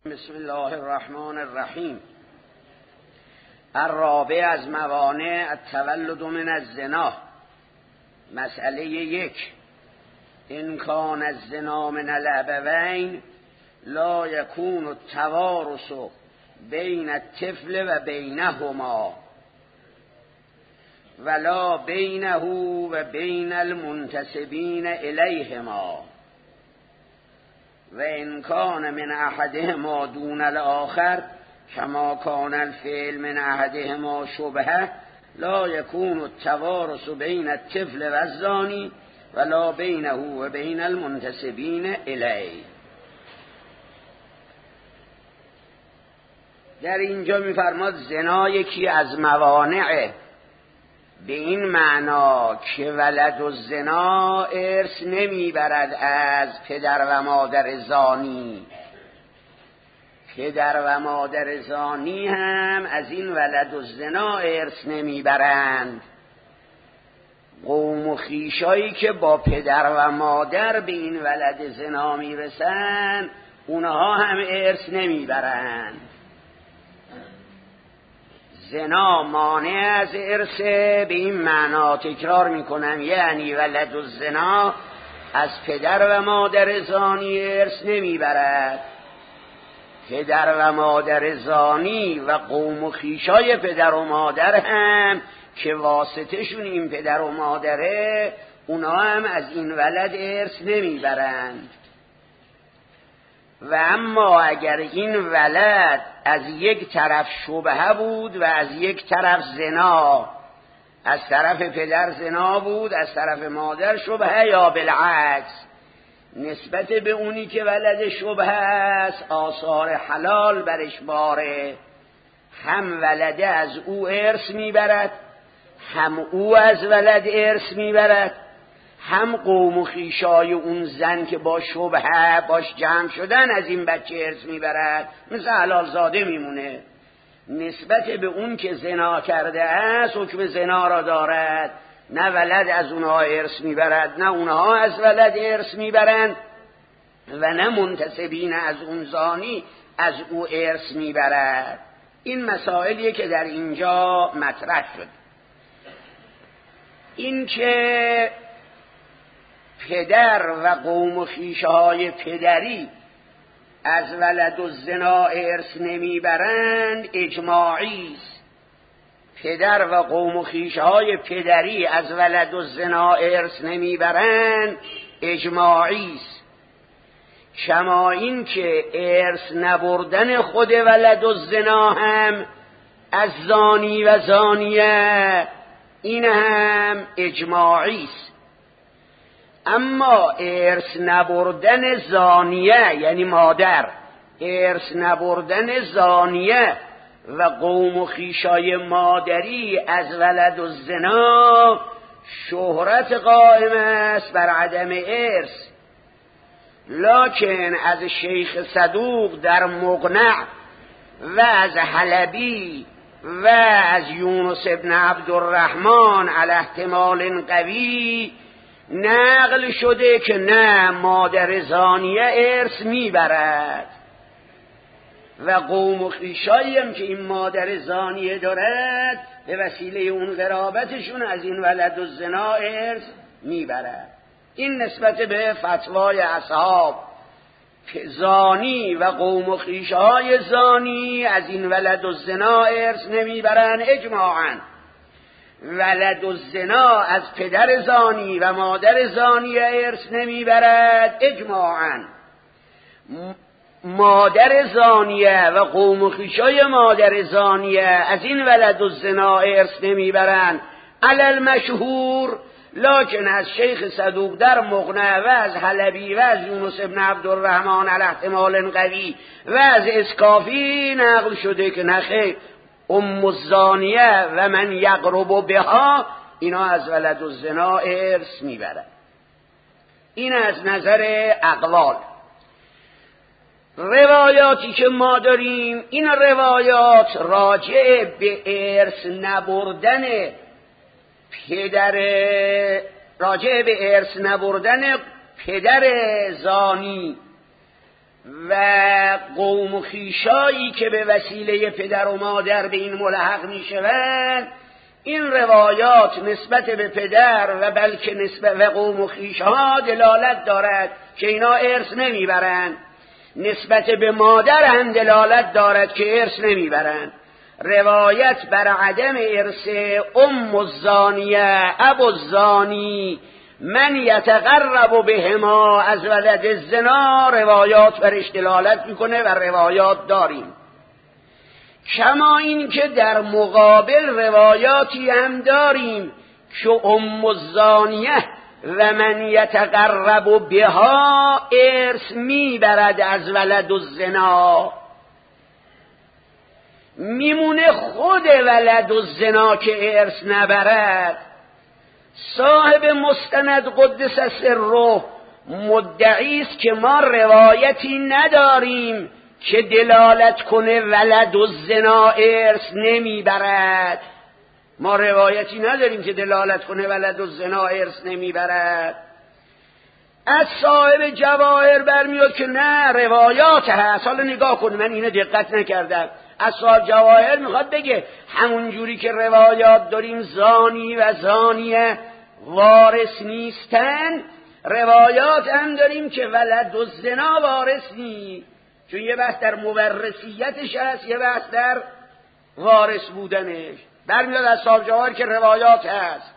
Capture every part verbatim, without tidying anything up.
بسم الله الرحمن الرحیم. الرابع از موانع التولد من الزنا. مسئله یک: ان کان الزنا من الابوین لا یکون التوارث بین الطفل و بینهما ولا بینه و بین المنتسبین الیهما و ان کان من احدهما دون الاخر کما کان الفعل من احدهما شبهه لا یکون التوارث بین الطفل و الزانی ولا بینه و بین المنتسبین الیه. در اینجا می‌فرماد زنا یکی از موانع، به این معنا که ولد و زنا ارث نمیبرد از پدر و مادر زانی. پدر و مادر زانی هم از این ولد و زنا ارث نمیبرند. قوم و خویشایی که با پدر و مادر به این ولد زنا میرسن اونها هم ارث نمیبرند. زنا مانع از ارث به این معنا، تکرار میکنم، یعنی ولد الزنا از پدر و مادر زانی ارث نمیبرد. پدر و مادر زانی و قوم و خویشای پدر و مادر هم که واسطهشون این پدر و مادره، اونا هم از این ولد ارث نمیبرند. و اما اگر این ولد از یک طرف شبهه بود و از یک طرف زنا، از طرف پدر زنا بود از طرف مادر شبهه، یا بالعکس نسبت به اونی که ولد شبهه است آثار حلال برش باره، هم ولده از او ارث میبرد هم او از ولد ارث میبرد، هم قوم و خویشای اون زن که با شبهه باش جمع شدن از این بچه ارث میبرد، مثل حلال زاده میمونه. نسبت به اون که زنا کرده است حکم زنا را دارد، نه ولد از اونها ارث میبرد نه اونها از ولد ارث میبرند و نه منتسبین از اون زانی از او ارث میبرد. این مسائلیه که در اینجا مطرح شد. این که پدر و قوم و خویشه‌های پدری از ولد الزنا ارث نمیبرند اجماعی است. پدر و قوم و خویشه‌های پدری از ولد الزنا ارث نمیبرند اجماعی است. کما این که ارث نبردن خود ولد الزنا هم از زانی و زانیه این هم اجماعی است. اما ارث نبردن زانیه یعنی مادر، ارث نبردن زانیه و قوم و خویشای مادری از ولد الزنا شهرت قائم است بر عدم ارث. لکن از شیخ صدوق در مقنع و از حلبی و از یونس ابن عبدالرحمن علی احتمال قوی نقل شده که نه، مادر زانیه ارث میبرد و قوم و خویشایی هم که این مادر زانیه دارد به وسیله اون قرابتشون از این ولد الزنا ارث میبرد. این نسبت به فتوای اصحاب که زانی و قوم و خویشهای زانی از این ولد الزنا ارث نمیبرن اجماعاً. ولد الزنا از پدر زانی و مادر زانی ارث نمیبرد اجماعاً. مادر زانیه و قوم و خویشای مادر زانیه از این ولد الزنا ارث نمیبرند علی المشهور. لکن از شیخ صدوق در مقنع و از حلبی و از یونس ابن عبدالرحمن علی احتمال قوی و از اسکافی نقل شده که نخیر، ام الزانیه و من یقرب بها اینا از ولد الزنا ارث میبرن. این از نظر اقوال. روایاتی که ما داریم این روایات راجع به ارث نبردن پدر راجع به ارث نبردن پدر زانی و قوم و خویشایی که به وسیله پدر و مادر به این ملحق می شوند، این روایات نسبت به پدر و بلکه نسبت و قوم و خویشها دلالت دارد که اینا ارث نمیبرند، نسبت به مادر هم دلالت دارد که ارث نمیبرند. روایت بر عدم ارث ام الزانیه ابو الزانی من یتقرب بهما از ولد الزنا، روایات برش دلالت میکنه و روایات داریم. کما این که در مقابل روایاتی هم داریم که ام الزانیه و من یتقرب بها ارث میبرد از ولد الزنا، میمونه خود ولد الزنا که ارث نبرد. صاحب مستند قدس سره مدعی است که ما روایتی نداریم که دلالت کنه ولد الزنا ارث نمیبرد. ما روایتی نداریم که دلالت کنه ولد الزنا ارث نمیبرد. از صاحب جواهر برمیاد که نه، روایات هست. حالا نگاه کن، من اینو دقت نکردم. از صاحب جواهر میخواد بگه همون جوری که روایات داریم زانی و زانیه وارث نیستن، روایات هم داریم که ولد الزنا وارث نیست، چون یه بحث در مورثیتش هست، یه بحث در وارث بودنش. برمیاد از صاحب جواهر که روایات هست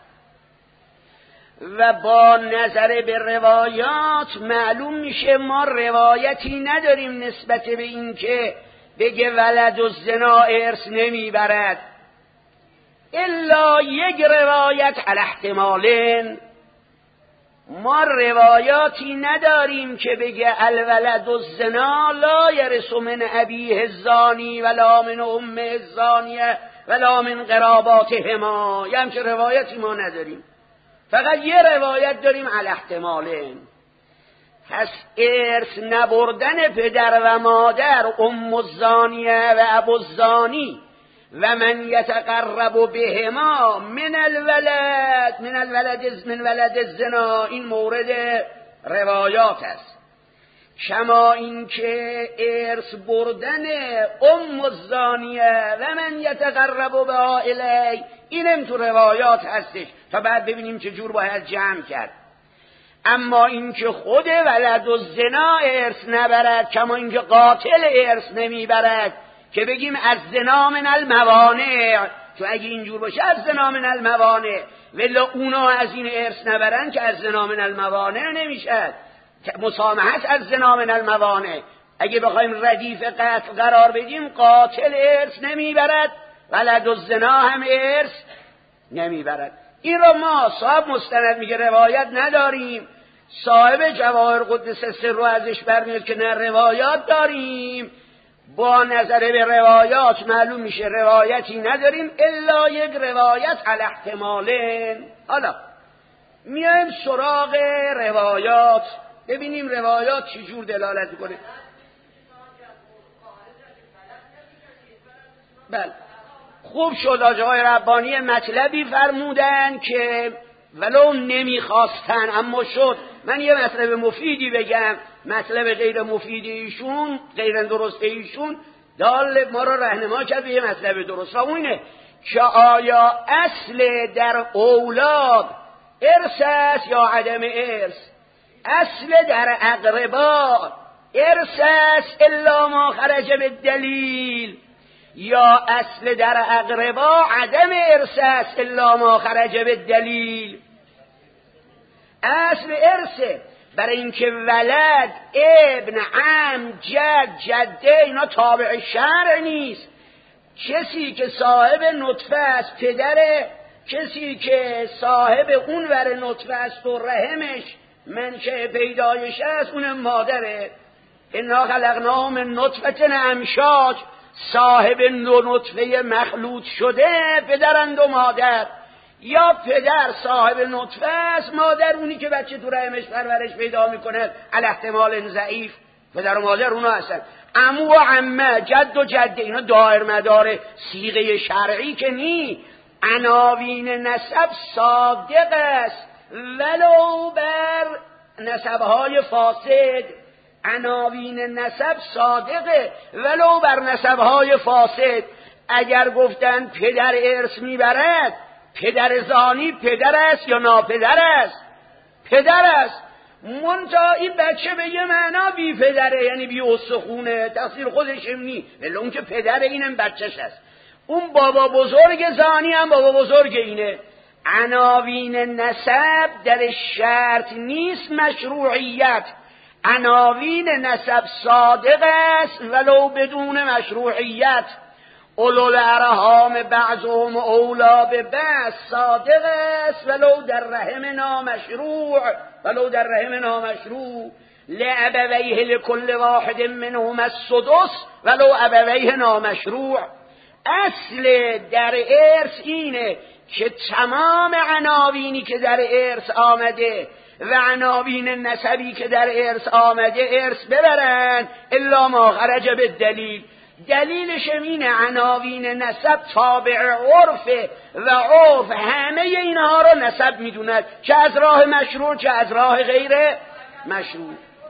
و با نظر به روایات معلوم میشه ما روایتی نداریم نسبت به این که بگه ولد الزنا ارث نمیبرد، الا یک روایت علی احتمالن. ما روایاتی نداریم که بگه الولد الزنا لا یرث من ابیه الزانی ولا من امه الزانیه ولا من قراباتهما، یه همچه روایتی ما نداریم، فقط یه روایت داریم علی احتمالن. پس ارث نبردن پدر و مادر ام الزانیه و ابو الزانی و من یتقرب بهما من الولد من الولد من ولد الزنا، این مورد روایات است. کما این که ارث بردن ام الزانیه و من یتقرب بها الی، اینم تو روایات هستش، تا بعد ببینیم چجور باید جمع کرد. اما این که خود ولد الزنا ارث نبرد، کما این که قاتل ارث نمیبرد که بگیم از زنا من الموانع، چون اگه اینجور باشه از زنا من الموانع، ولی اونا از این ارث نبرن که از زنا من الموانع نمیشد، مسامحت از زنا من الموانع. اگه بخوایم ردیف قتل قرار بدیم قاتل ارث نمیبرد، ولد الزنا هم ارث نمیبرد. این رو ما صاحب مستند میگه روایت نداریم، صاحب جواهر قدس سر رو ازش برمیاد که نه روایات داریم. با نظر به روایات معلوم میشه روایتی نداریم الا یک روایت علی احتمالن. حالا میایم سراغ روایات، ببینیم روایات چجور دلالت میکنه. بله خوب شد آقای ربانی مطلبی فرمودن که ولو نمیخواستن اما شد. من یه مطلب مفیدی بگم، مطلب غیر مفیدی ایشون، غیر درست ایشون دال ما رو راهنما کرد به یه مطلب درست، و اونه که آیا اصل در اولاد ارث است یا عدم ارث؟ اصل در اقربا ارث است الا ما خرج بالدلیل، یا اصل در اقربا عدم ارث است الا ما خرج بالدلیل؟ اصل ارثه، برای اینکه ولد، ابن، عم، جد، جده اینا تابع شرع نیست. کسی که صاحب نطفه است پدره، کسی که صاحب اون ور نطفه است و رحمش منشأ پیدایش است اون مادره. انا خلقناهم من نطفه امشاج، صاحب نطفه مخلوط شده پدرند و مادر، یا پدر صاحب نطفه است، مادر اونی که بچه تو رحمش پرورش پیدا میکنه علی احتمال ضعیف، پدر و مادر اونا هستن. عمو و عمه، جد و جده اینا دایر مدار صیغه شرعی که نی، عناوین نسب صادق است ولو بر نسبهای فاسد. عناوین نسب صادقه ولو بر نسبهای فاسد. اگر گفتن پدر ارث میبرد، پدر زانی پدر است یا ناپدر است؟ پدر است. منتها این بچه به یه معنا بی پدره، یعنی بی استخونه، تقصیر خودش نی، ولی اون که پدر اینم بچهش است. اون بابا بزرگ زانی هم بابا بزرگ اینه. عناوین نسب در شرط نیست مشروعیت، عناوین نسب صادق است ولو بدون مشروعیت. اولو الارحام بعضهم اولا به بعض صادق است ولو در رحم نامشروع، ولو در رحم نامشروع. لابویه لکل واحد منهما السدس ولو ابویه نامشروع. اصل در ارث اینه که تمام عناوینی که در ارث آمده و عناوین نسبی که در ارث آمده ارث ببرن الا ما خرج به دلیل. دلیلش اینه عناوین نسب تابع عرفه و عرف همه اینها رو نسب میدوند، چه از راه مشروع چه از راه غیر مشروع.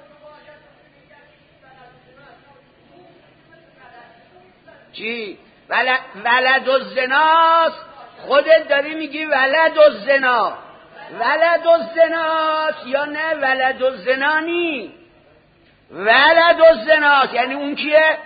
چی؟ ولد, ولد الزناست. خودت داری میگی ولد الزنا، ولد الزناست یا نه ولد الزنانی؟ ولد الزناست یعنی اون کیه؟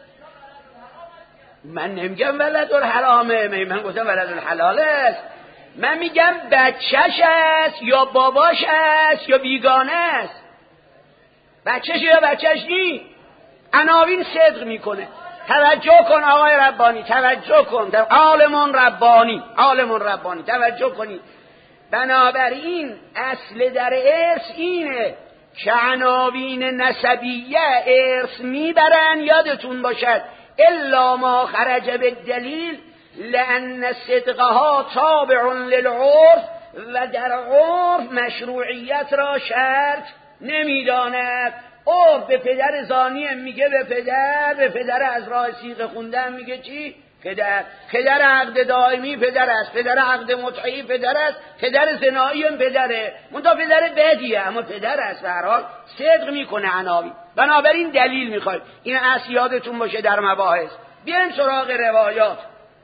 من نمیگم ولد الحرامه، من گفتم ولد الحلال است. من میگم بچهش است یا باباش است یا بیگانه است. بچهش یا بچهش نی. عناوین صدق میکنه. توجه کن آقای ربانی، توجه کن عالمون ربانی، عالمون ربانی توجه کنید. بنابراین اصل در ارث اینه که عناوین نسبیه ارث میبرن. یادتون باشد الا ما خرج بالدلیل لان صدقها تابع للعرف و در عرف مشروعیت را شرط نمیداند. عرف به پدر زانی میگه به پدر، به پدر از راه صیغه خوندن میگه چی؟ پدر. پدر عقد دائمی پدر است، پدر عقد متعی پدر است، پدر زنایی هم پدره، منتها پدر بدیه اما پدر است. به هر حال صدق میکنه عناوین. بنابراین دلیل میخواید. این اصل یادتون باشه در مباحث. بیایم سراغ روایات.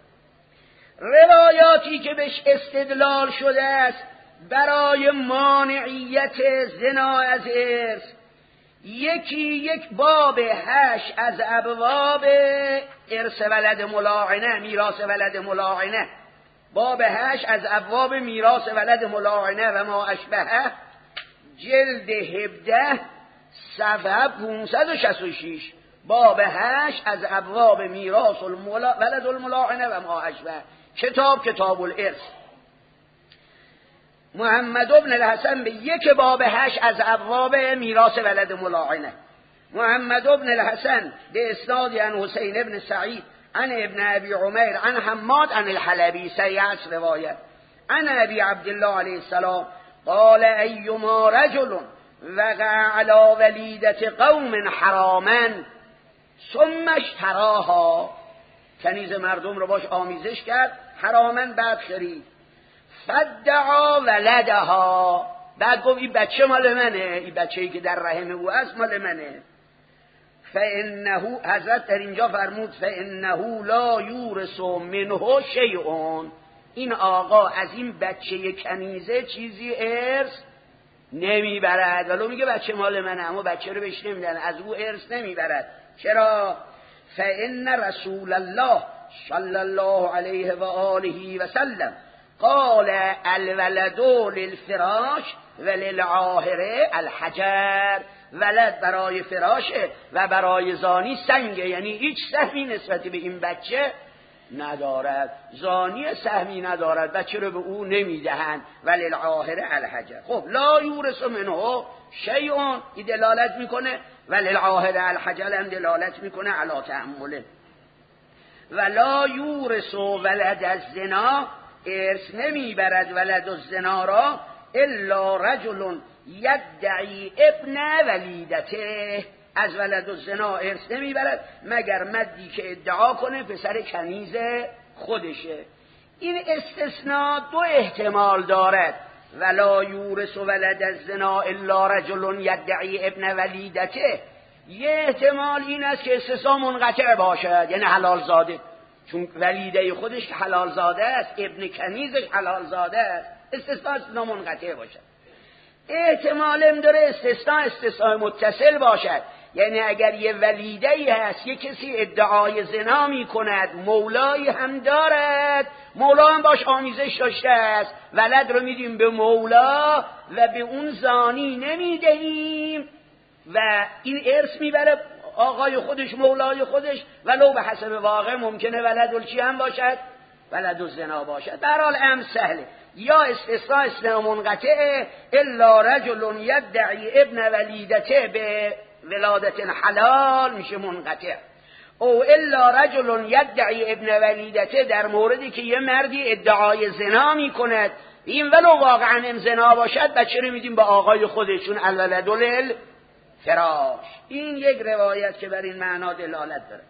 روایاتی که بهش استدلال شده است برای مانعیت زنا از ارث، یکی یک باب هشت از ابواب ارث ولد ملاعنه، میراث ولد ملاعنه. باب هشت از ابواب میراث ولد ملاعنه و ما اشبهه، جلد هفده صفحه پانصد و شصت و شش. باب هشت از ابواب میراث الملا... ولد الملاعنه و ما اشبه. کتاب کتاب الارث. محمد ابن الحسن به یک باب هشت از ابواب میراث ولد ملاعنه. محمد ابن الحسن به اسناد عن حسین ابن سعید عن ابن ابی عمیر عن حماد عن الحلبی، سریع روایت. عن ابی عبدالله علیه السلام قال ایما رجل وقع على ولیدت قوم حراما ثم اشتراها، کنیز مردم رو باش آمیزش کرد، حراما بعد خرید. فدعا ولدها، بعد گفت این بچه مال منه، این بچه‌ای که در رحم او است مال منه. فانه، حضرت در اینجا فرمود فانه لا یورث منه شیء، این آقا از این بچه کنیزه چیزی ارث نمیبرد. ولو میگه بچه مال منه اما بچه رو بهش نمیدن، از او ارث نمیبرد. چرا؟ فان رسول الله صلی الله علیه و آله و سلم قال الولد للفراش وللعاهره الحجر، ولد برای فراشه و برای زانی سنگه، یعنی هیچ سهمی نسبتی به این بچه ندارد. زانی سهمی ندارد، بچه رو به او نمیدهند. وللعاهره الحجر. خب لا یورث منه شیء، این دلالت میکنه، وللعاهره الحجر هم دلالت میکنه علی تأمله. ولا یورث ولد الزنا، ارث نمیبرد ولد الزنا را الا رجل یدعی ابن ولیدته، از ولد الزنا ارث نمیبرد مگر مردی که ادعا کنه پسر کنیز خودشه. این استثناء دو احتمال دارد. ولا یورث ولد الزنا الا رجل یدعی ابن ولیدته، یه احتمال این است که استثناء منقطع باشد، یعنی حلال زاده، چون ولیده خودش که حلال زاده است، ابن کنیزش حلال زاده است، استثناء استثناء منقطع باشد. احتمالم داره استثناء استثناء متصل باشد، یعنی اگر یه ولیده‌ای هست، یه کسی ادعای زنا می کند، مولایی هم دارد، مولا هم باش آمیزش داشته است، ولد رو میدیم به مولا و به اون زانی نمیدهیم و این ارث میبره آقای خودش، مولای خودش، ولو به حسب واقع ممکنه ولد چی هم باشد، ولد الزنا باشد. در حال امر سهله، یا استثناء استثناء منقطع الا رجل یدعی ابن ولیدته به ولادت حلال میشه منقطع، او الا رجل یدعی ابن ولیدته در موردی که یه مردی ادعای زنا میکند، این ولو واقعا هم زنا باشد بچه رو میدیم به آقای خودشون، الولد للفراش. این یک روایت که بر این معنا دلالت داره.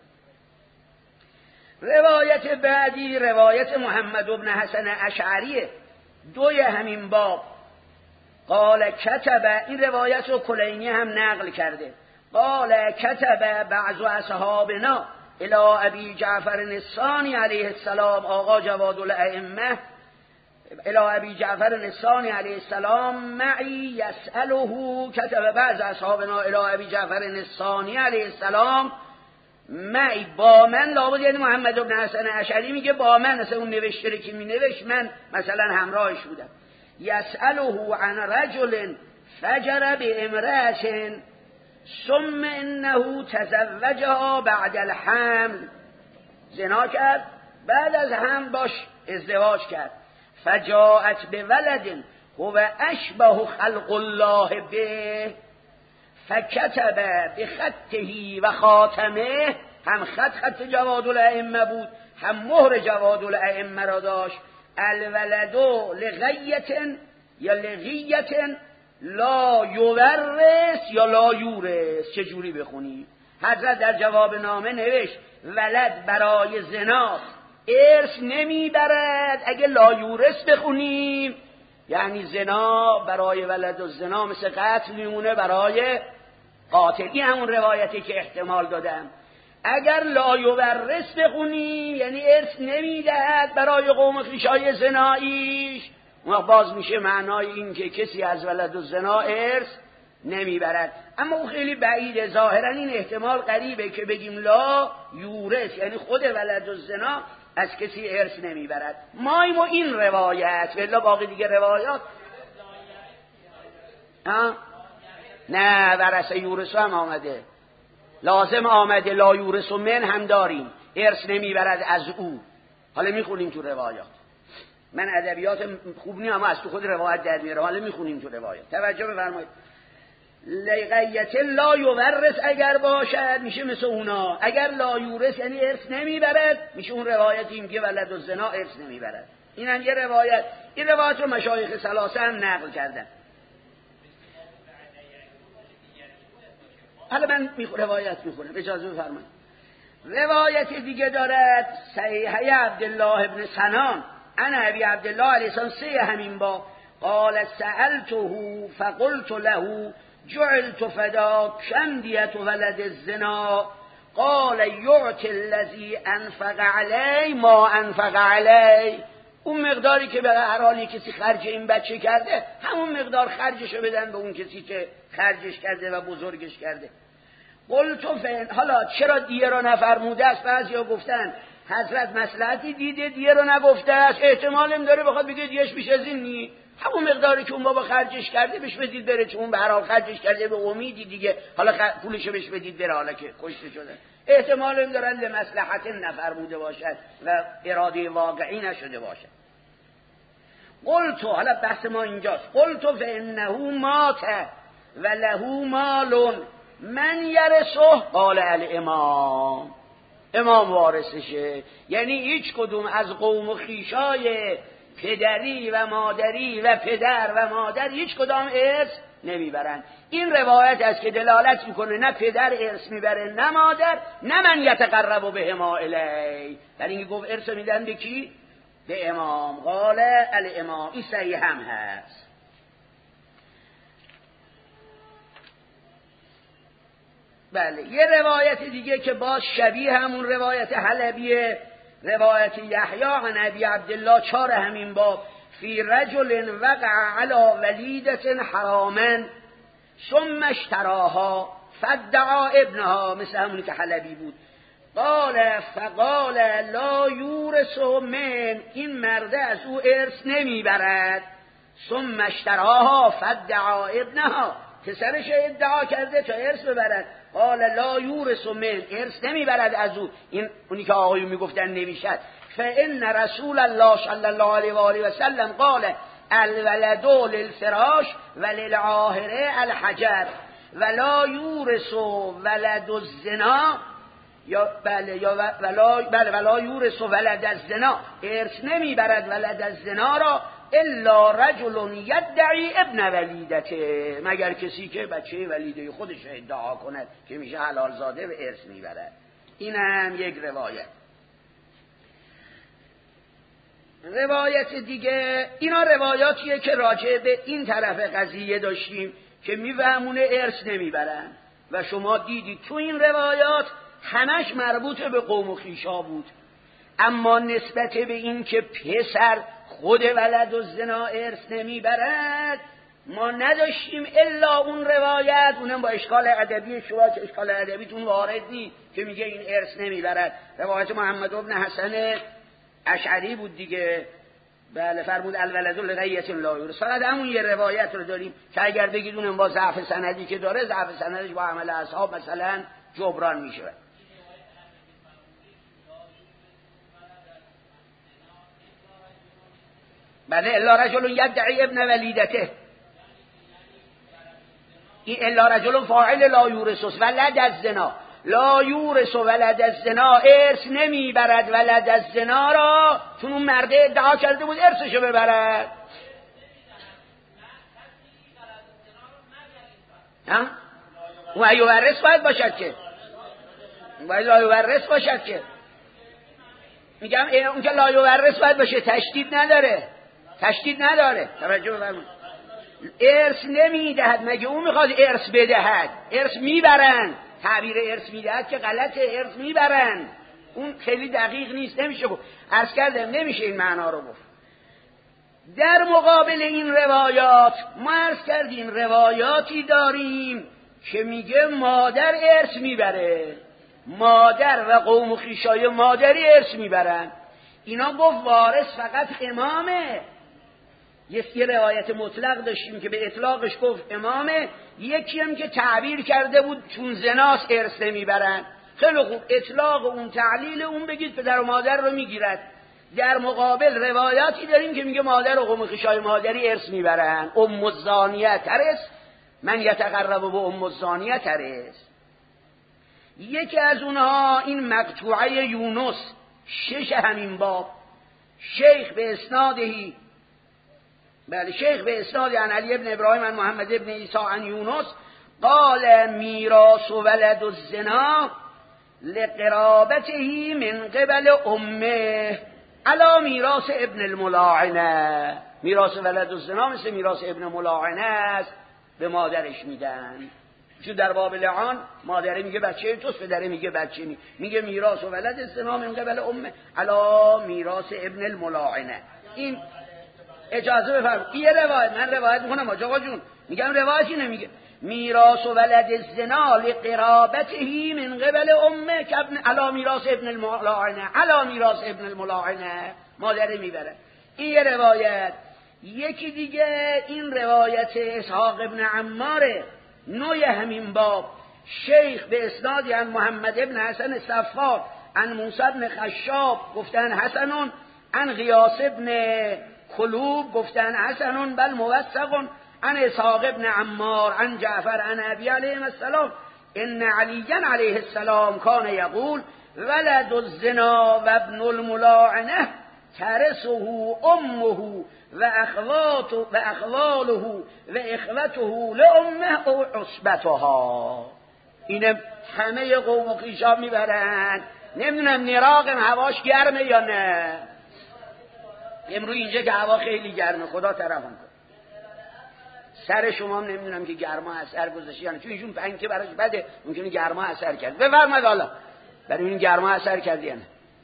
روایت بعدی روایت محمد بن حسن اشعریه، دوی همین باب. قال کتب، این روایت رو کلینی هم نقل کرده، قال کتب بعض اصحابنا الى ابی جعفر الثانی علیه السلام، آقا جواد الائمه الى ابی جعفر الثانی علیه السلام معی یسأله، کتب بعض اصحابنا الى ابی جعفر الثانی علیه السلام معی، با من، لابد یعنی محمد بن حسن اشعری میگه با من، مثلا اون نوشته که می نوشت من مثلا همراهش بودم. یسأله عن رجل فجر بامرأة ثم انه تزوجها بعد الحمل، زنا کرد بعد از حمل باش ازدواج کرد، فجاءت بولد هو اشبه خلق الله به فکتب بخطه و خاتمه، هم خط خط جواد الائمه بود، هم مهر جواد الائمه را داشت، الولد لغیت یا لغیت لا یورث یا لا یورث، چجوری بخونی؟ حضرت در جواب نامه نوشت ولد برای زنا ارث نمیبرد، اگه لا یورث بخونیم یعنی زنا برای ولد و زنا مثل قتل میمونه برای قاتل. این همون روایتی که احتمال دادم. اگر لا یورث بخونیم یعنی ارث نمیدهد برای قوم خویشای زناییش، اون باز میشه معنای این که کسی از ولد و زنا ارث نمیبرد. اما اون خیلی بعیده، ظاهرا این احتمال قریبه که بگیم لا یورث یعنی خود ولد و زنا از کسی ارث نمیبرد. مایم و این روایت ولی باقی دیگه روایات ها؟ نه ورثه یورث هم آمده، لازم آمده لا یورث من هم داریم، ارث نمیبرد از او. حالا میخونیم تو روایات، من ادبیات خوب نیم اما از تو خود روایت در میاره، حالا میخونیم تو روایات. توجه بفرمایید، لغیت لا یورث اگر باشد میشه مثل اونا، اگر لا یورث یعنی ارث نمیبرد میشه اون روایتیم که ولد و زنا ارث نمیبرد. این هم یه روایت. این روایت رو مشایخ ثلاثه هم نقل کردن. حالا من میخونم روایت میخونم، اجازه بفرمایید. روایت دیگه دارد صحیحه عبدالله ابن سنان انا ابی عبدالله علیه السلام سه همین با قال سألته فقلت له جعلت فدا کم دیت ولد الزنا قال یعطی الذی انفق علی ما انفق علی، اون مقداری که به هر حال کسی خرج این بچه کرده همون مقدار خرجشو بدن به اون کسی که خرجش کرده و بزرگش کرده. قلت فین، حالا چرا دیه رو نفرموده است؟ بعضیا گفتن حضرت مصلحتی دیده دیه رو نگفته است، احتمال هم داره بخواد بگه دیهش بیش از این نی، همون مقداری که اون بابا خرجش کرده بهش بدید بره، چون اون به هر حال خرجش کرده به امیدی دیگه، حالا خ... پولشو بهش بدید بره حالا که کشته شده. احتمال هم دارن لمصلحت نفرموده باشد و اراده واقعی نشده باشد. قلت، حالا بحث ما اینجاست، قلت فانه مات و له مال من یرثه قال الامام، امام وارثشه، یعنی هیچ کدوم از قوم و خویشای پدری و مادری و پدر و مادر هیچ کدام ارث نمیبرن. این روایت است که دلالت میکنه نه پدر ارث میبره نه مادر، نه من یتقرب بهما الی، برای اینکه گفت ارث میدن به کی؟ به امام. قال الامام، این صحیح هم هست. بله یه روایت دیگه که باز شبیه همون روایت حلبیه، روایت یحیی عن ابی عبدالله چار همین باب، فی رجل وقع علی ولیدة حراما ثم اشتراها فادعا ابنها، مثل همونی که حلبی بود. قال فقال لا یورث من، این مرده از او ارث نمیبرد. ثم اشتراها فادعا ابنها، پسرش ادعا کرده تا ارث ببرد. قال لا یورث من، ارث نمیبرد از او. این اونی که آقایون میگفتن نمیشد. فان رسول الله صلی الله علیه و آله و سلم قال الولد للفراش وللعاهره الحجر ولا یورث ولد الزنا، یا بله یا ولا بله ولا یورث ولد الزنا، ارث نمیبرد ولد الزنا را الا رجل یدعی ابن ولیدته، مگر کسی که بچه ولیده خودش ادعا کند که میشه حلال زاده و ارث میبرد. این هم یک روایت. روایت دیگه، اینا روایاتیه که راجع به این طرف قضیه داشتیم که میفهمونه ارث نمیبرن و شما دیدید تو این روایات همش مربوط به قوم و خویشا بود. اما نسبت به این که پسر خود ولد و زنا ارث نمیبرد ما نداشتیم الا اون روایت، اونم با اشکال ادبی شما که اشکال ادبیتون وارد نیست که میگه این ارث نمیبرد. روایت محمد بن حسن اشعری بود دیگه، بله فرمود الولد لغیة لا یورث. فقط همون یه روایت رو داریم که اگر بگید اونم با ضعف سندی که داره، ضعف سندش با عمل اصحاب مثلا جبران میشه. بله الا رجل یدعی ابن ولیدته، این الا رجل فاعل لا یورث ولد الزنا، لا یورث ولد الزنا، ارث نمیبرد ولد الزنا را، چون اون مرده ادعا کرده بود ارثشو ببرد. ها اون ایورث باید باشد که باید لا یورث باشد که میگم اون که لا یورث باید باشه، تشدید نداره، تشدید نداره. توجه بفرمایید. ارث نمیدهد، مگه اون میخواد ارث بدهد؟ ارث میبرن. تعبیر ارث میدهد که غلطه، ارث میبرن. اون خیلی دقیق نیست، نمیشه گفت. عرض کردم نمیشه این معنا رو گفت. در مقابل این روایات ما عرض کردیم روایاتی داریم که میگه مادر ارث میبره، مادر و قوم و خویشای مادری ارث میبرن. اینا گفت وارث فقط امامه. یه روایت مطلق داشتیم که به اطلاقش گفت امامه، یکی هم که تعبیر کرده بود چون زناس ارث نمیبرن. خیلی خوب، اطلاق اون تعلیل اون بگید پدر و مادر رو میگیرد. در مقابل روایاتی داریم که میگه مادر و قوم خویشای مادری ارث میبرن. ام الزانیه ترث من یتقرب به ام الزانیه ترث. یکی از اونها این مقطوعه یونس شش همین باب، شیخ به اسنادهی بله شیخ به اسناد عن علی ابن ابراهیم عن محمد ابن عیسی عن یونس قال میراث ولد الزنا لقرابته من قبل امه علی میراث ابن الملاعنه. میراث ولد الزنا مثل میراث ابن ملاعنه است، به مادرش میدن. چون در باب لعان مادره میگه بچه توست، پدره میگه بچه می میگه میراث ولد الزنا من قبل امه علی میراث ابن الملاعنه. این اجازه بفرم این روایت من روایت میکنم آقا جون، میگم روایتی نمیگه میراث ولد الزنا لقرابته من قبل امه که ابن علی میراث ابن الملاعنه، علی میراث ابن الملاعنه، مادره میبره. این یه روایت. یکی دیگه این روایت اسحاق ابن عماره نوع همین باب، شیخ به اسنادی عن محمد ابن حسن صفار عن موسی ابن خشاب گفتن حسنون، عن غیاث ابن کلوب گفتن حسنون بل موثق، عن اسحاق ابن عمار عن جعفر عن ابی علیه السلام ان علی علیه السلام کان یقول ولد الزنا و ابن الملاعنه ترثه امه و اخواته و اخواله و اخوته لامه او عصبتها. اینم همه قوم و خویشا میبرن. نمیدونم نراقم هواش گرمه یا نه. امروز اینجا که هوا خیلی گرمه، خدا طرفم کن. سر شما هم نمیدونم که گرما اثر گذاشته یعنی چون ایشون پنکه براش بده ممکنه گرما اثر کرد. بفرمایید حالا برای این گرما اثر کرد یعنی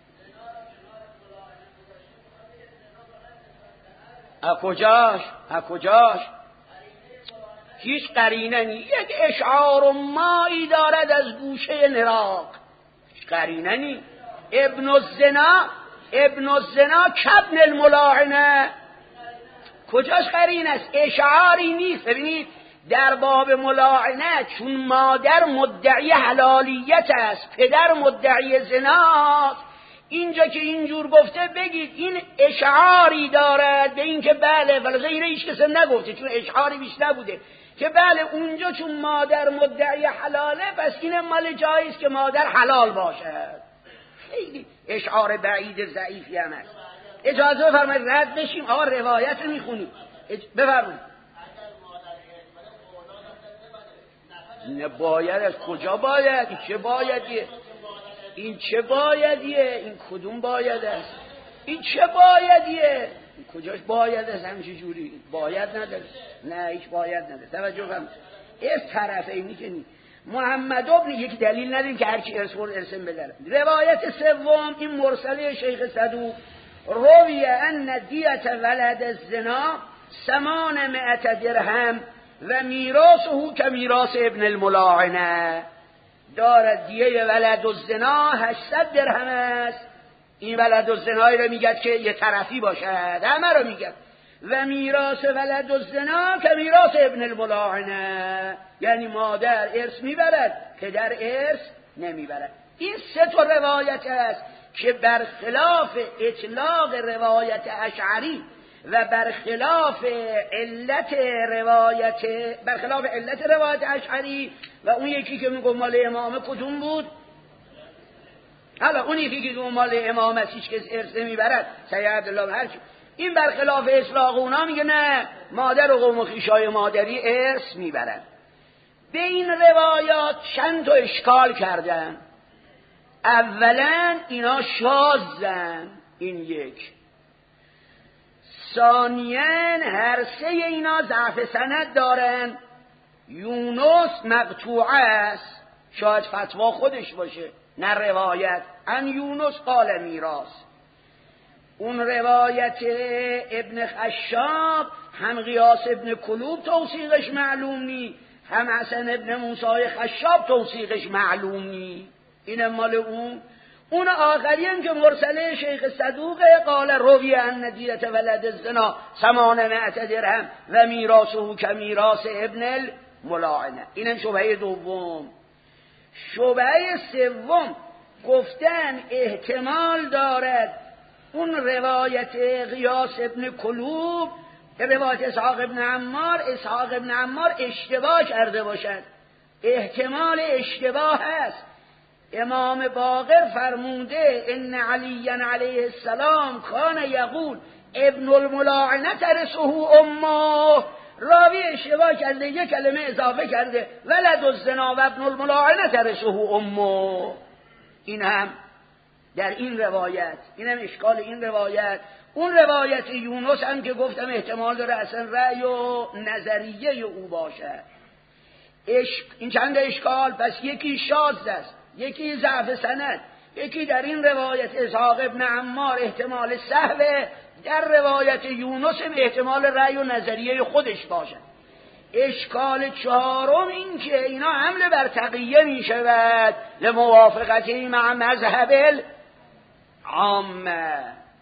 از کجاش از کجاش هیچ قرینه نی. یک اشعار و مایی دارد از گوشه نراق، هیچ قرینه نی. ابن الزنا ابن الزنا کابن الملاعنه، کجاش قرینه است؟ اشعاری نیست. ببینید در باب ملاعنه چون مادر مدعی حلالیت است، پدر مدعی زناست، اینجا که اینجور گفته بگید این اشعاری دارد به این که بله، ولی غیر هیچ کس نگفته چون اشعاری بیش نبوده که بله اونجا چون مادر مدعی حلاله پس این مال جاییست که مادر حلال باشد. خیلی اشعار بعید ضعیفی هم هست. اجازه بفرمایید رد بشیم. آقا روایت رو میخونیم اج... بفرمایید. نه باید، از کجا باید؟ این چه بایدیه؟ این چه بایدیه؟ این کدوم باید است؟ این چه بایدیه؟ این کجاش باید است؟ همچه جوری باید نداره. نه هیچ باید نداره. توجه کنم از طرف اینی که نی محمد ابن یک دلیل نداریم که هر کی ارث خورد ارثم بداره. روایت سوم این مرسله شیخ صدوق روی ان دیت ولد الزنا ثمان مئت درهم و میراثه که میراث ابن الملاعنه، دارد دیه ولد الزنا هشتصد درهم است. این ولد الزنایی رو میگه که یه طرفی باشد، همه رو میگه. و میراث ولد الزنا که میراث ابن الملاعنه، یعنی مادر ارث میبرد پدر ارث نمیبرد. این سه تا روایت است که برخلاف اطلاق روایت اشعری و برخلاف علت روایت برخلاف علت روایت اشعری و اون یکی که میگم مال امامه کدوم بود؟ حالا اون یکی که مال امامه هیچ کس ارث نمیبرد سید عبدالله هر چی، این برخلاف اطلاق اونا میگه نه مادر و قوم و خویشای مادری ارث میبرد. به این روایات چند تا اشکال کردن. اولا اینا شاذن، این یک. ثانیاً هر سه اینا ضعف سند دارن. یونس مقطوع است، شاید فتوا خودش باشه نه روایت. ان یونس قال میراث. اون روایت ابن خشاب هم قیاس ابن کلوب توثیقش معلوم نی، هم حسن ابن موسی خشاب توثیقش معلوم نی. این مال اون اون آخری هم که مرسله شیخ صدوق قال روی ان دیت ولد الزنا ثمان مئت درهم و میراثه که میراث ابن الملاعنه. اینم شبهه دوم. شبهه سوم گفتن احتمال دارد اون روایت قیاس ابن کلوب روایت اسحاق ابن عمار اسحاق ابن عمار اشتباه کرده باشد، احتمال اشتباه هست. امام باقر فرموده ان علی علیه السلام کان یقول ابن الملاعنه ترثه امه، راوی اشتباه کرده یک کلمه اضافه کرده ولد الزنا و ابن الملاعنه ترثه امه. این هم در این روایت، این هم اشکال این روایت. اون روایت یونس هم که گفتم احتمال داره اصلا رأی و نظریه او باشه. این چند اشکال، پس یکی شاذ است، یکی ضعف سند، یکی در این روایت اسحاق ابن عمار احتمال سهو، در روایت یونس احتمال رأی و نظریه خودش باشه. اشکال چهارم این که اینا حمله بر تقیه می شود لموافقتی مع مذهب العامه.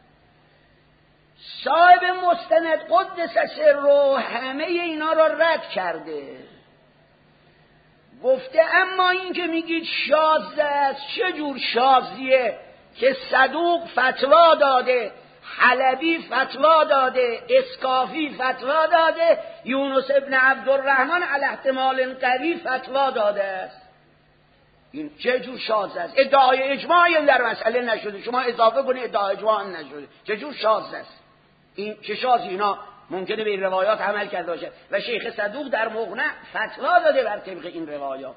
صاحب مستند قدس سره همه اینا را رد کرده، گفته اما این که میگید شاذ است، چه جور شاذیه که صدوق فتوا داده، حلبی فتوا داده، اسکافی فتوا داده، یونس ابن عبدالرحمن علی احتمال قوی فتوا داده است. این چه جور شاذ است؟ ادعای اجماعی در مسئله نشده، شما اضافه کنید ادعای اجماع نشده، چه جور شاذ است؟ این چه شاذی؟ اینا ممکنه به این روایات عمل کرده باشه و شیخ صدوق در مقنع فتوا داده بر طبق این روایات.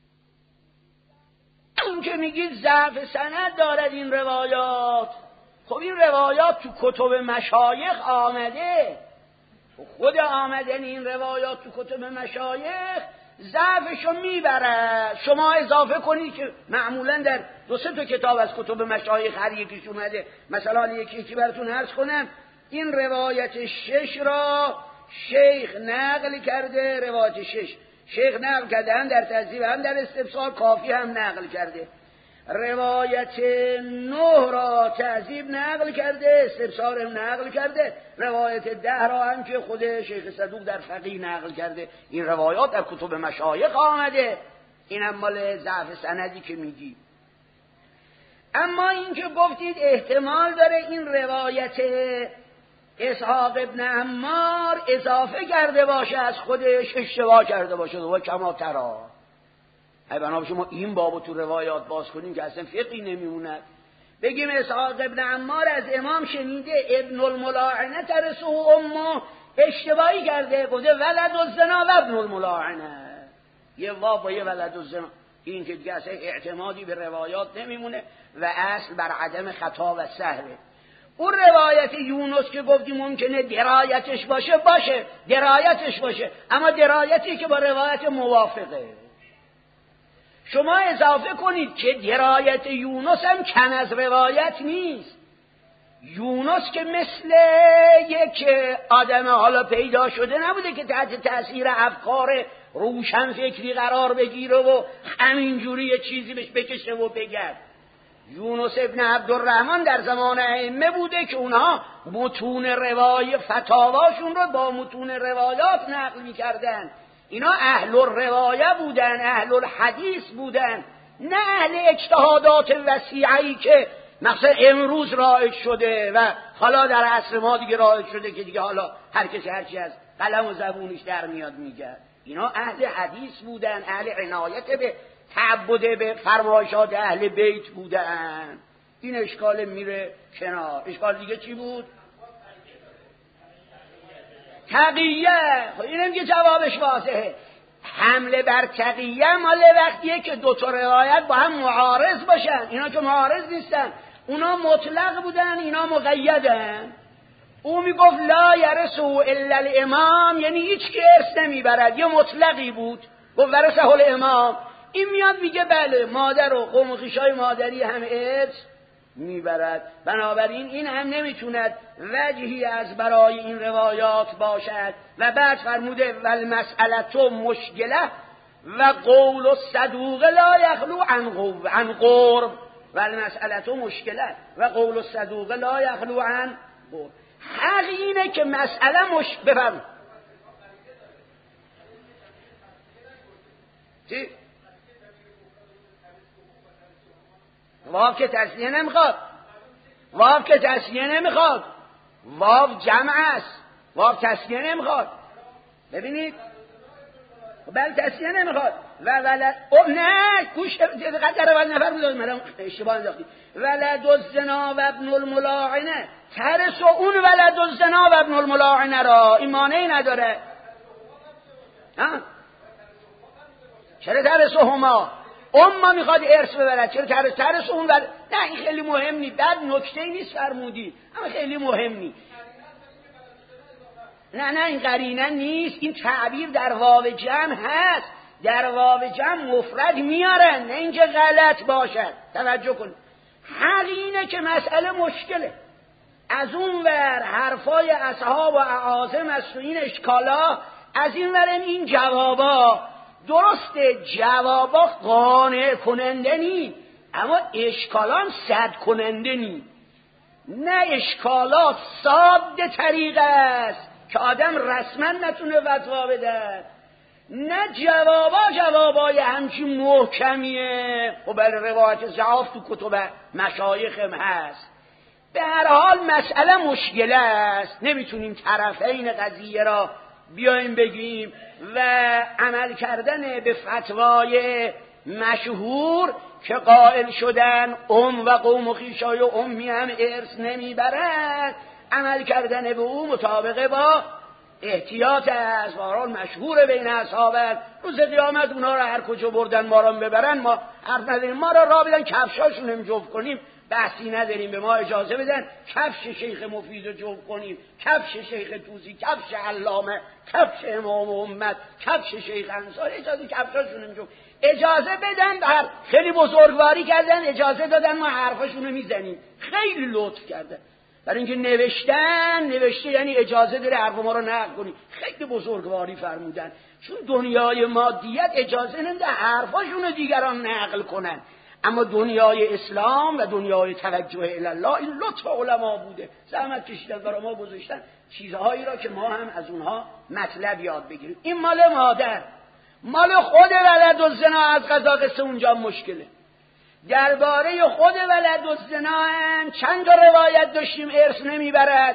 اون که میگید ضعف سند دارد این روایات، خب این روایات تو کتب مشایخ آمده، خود آمدن این روایات تو کتب مشایخ ضعفشو میبره. شما اضافه کنید که معمولا در دو سه تا کتاب از کتب مشایخ هر یکیش اومده. مثلا یکی یکی براتون عرض کنم، این روایت شش را شیخ نقل کرده، روایت شش شیخ نقل کرده، هم در تهذیب هم در استبصار، کافی هم نقل کرده. روایت نه را تهذیب نقل کرده، استبصار هم نقل کرده. روایت ده را هم که خود شیخ صدوق در فقیه نقل کرده. این روایات در کتب مشایخ آمده. این هم مال ضعف سندی که میگی. اما این که گفتید احتمال داره این روایت اسحاق ابن عمار اضافه کرده باشه، از خودش اشتباه کرده باشه، و کما ترا. ای بنا شما این بابو تو روایات باز کنیم که اصلا فقهی نمیمونه. بگیم اسحاق ابن عمار از امام شنیده ابن الملاعنه ترسه امه، اشتباهی کرده، گفته ولد الزنا و ابن الملاعنه، یه واو با یه ولد الزنا. این که دیگه اصلا اعتمادی به روایات نمیمونه و اصل بر عدم خطا و سهوه. اون روایت یونس که گفتیم ممکنه درایتش باشه، باشه درایتش باشه، اما درایتی که با روایت موافقه. شما اضافه کنید که درایت یونس هم کم از روایت نیست. یونس که مثل یک آدم حالا پیدا شده نبوده که تحت تأثیر افکار روشن فکری قرار بگیره و همینجوری یه چیزی بهش بکشه و بگرد. یونس ابن عبدالرحمن در زمان ائمه بوده که اونها متون روای فتاواشون رو با متون روایات نقل می‌کردن. اینا اهل الروایه بودن، اهل الحدیث بودن، نه اهل اجتهادات وسیعی که مثلا امروز رایج شده و حالا در عصر ما دیگه رایج شده که دیگه حالا هر کسی هرچی از قلم و زبونش در میاد میگه. اینا اهل حدیث بودن، اهل عنایت به تعبد به فرمایشات اهل بیت بودن. این اشکال میره کنار. اشکال دیگه چی بود؟ تقیه. خب اینم که جوابش واضحه. حمله بر تقیه مال وقتیه که دو تا روایت با هم معارض باشن. اینا که معارض نیستن، اونا مطلق بودن، اینا مقیدن. او میگفت لا یرثه الا الامام، یعنی هیچ که ارث نمیبرد. یه مطلقی بود گفت ورثه الامام. این میاد میگه بله مادر و قوم و خویشای مادری هم ارث میبرد. بنابراین این هم نمیتوند وجهی از برای این روایات باشد. و بعد فرموده والمسئله مشکله و قول الصدوق لا یخلو عن قرب عن قرب والمسئله مشکله و قول الصدوق لا یخلو عن قرب. حق اینه که مسئله مش بفرم چی؟ واو که تسنیه نمیخواد، واو که تسنیه نمیخواد، واو جمع است، واو تسنیه نمیخواد. ببینید بل تسنیه نمیخواد. و ولد او نه گوش دقت در اول نفر بود منم اشتباه انداختم. ولد الزنا و ابن الملاعنه ترس اون ولد الزنا و ابن الملاعنه را، این مانعی نداره. ها چرا ترس هما؟ اما میخواد ارث ببرد، چرا ترس ترس اون ول... نه این خیلی مهم نیست. بعد نکته نیست فرمودی، اما خیلی مهم نیست. نه نه این قرینه نیست، این تعبیر در واو جمع هست. در واو جمع مفرد میارن، نه اینکه غلط باشد. توجه کن. حق اینه که مسئله مشکله. از اون ور حرفای اصحاب و اعاظم است و این اشکالا، از این ورم این جوابا. درسته جوابا قانع کننده نی، اما اشکالان سد کننده نی. نه اشکالات ساده طریق است که آدم رسما نتونه فتوا بده، نه جوابا جوابای همچین محکمیه. و بله روایت ضعاف تو کتب مشایخم هست. به هر حال مسئله مشکل است، نمیتونیم طرفین قضیه را بیایم بگیم و عمل کردن به فتوای مشهور که قائل شدن ام و قوم و خویشای و امی هم ارث نمیبرند، عمل کردن به او مطابقه با احتیاط است. واران مشهور بین اصحاب روز قیامت اونا را هر کجا بردن ما را ببرن، ما حرف نداریم، ما را را بدن کفشاشون هم جفت کنیم بحثی نداریم، به ما اجازه بدن کفش شیخ مفید رو جمع کنیم، کفش شیخ توسی، کفش علامه، کفش امام امت، کفش شیخ انصاری، اجازه کفشاشون جمع اجازه بدن. بر خیلی بزرگواری کردن، اجازه دادن ما حرفاشون رو میزنیم، خیلی لطف کردن. برای اینکه نوشتن نوشته یعنی اجازه داره حرف ما رو نقل کنی، خیلی بزرگواری فرمودن. چون دنیای مادیت اجازه نمیده حرفاشون رو دیگران نقل کنن، اما دنیای اسلام و دنیای توجه الله این لطف علما بوده، زحمت کشیدن برای ما گذاشتن چیزهایی را که ما هم از اونها مطلب یاد بگیریم. این مال مادر، مال خود ولد الزنا از قضا قصه اونجا مشکله. درباره خود ولد الزنا چند تا روایت داشتیم ارث نمیبرد،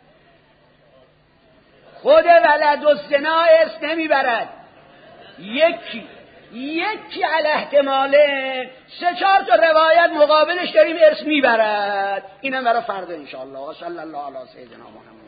خود ولد الزنا ارث نمیبرد، یکی یکی علی احتماله سه چهار تا روایت مقابلش داریم ارث میبرد. اینم برای فردا ان شاء الله. صلی الله علی سیدنا محمد.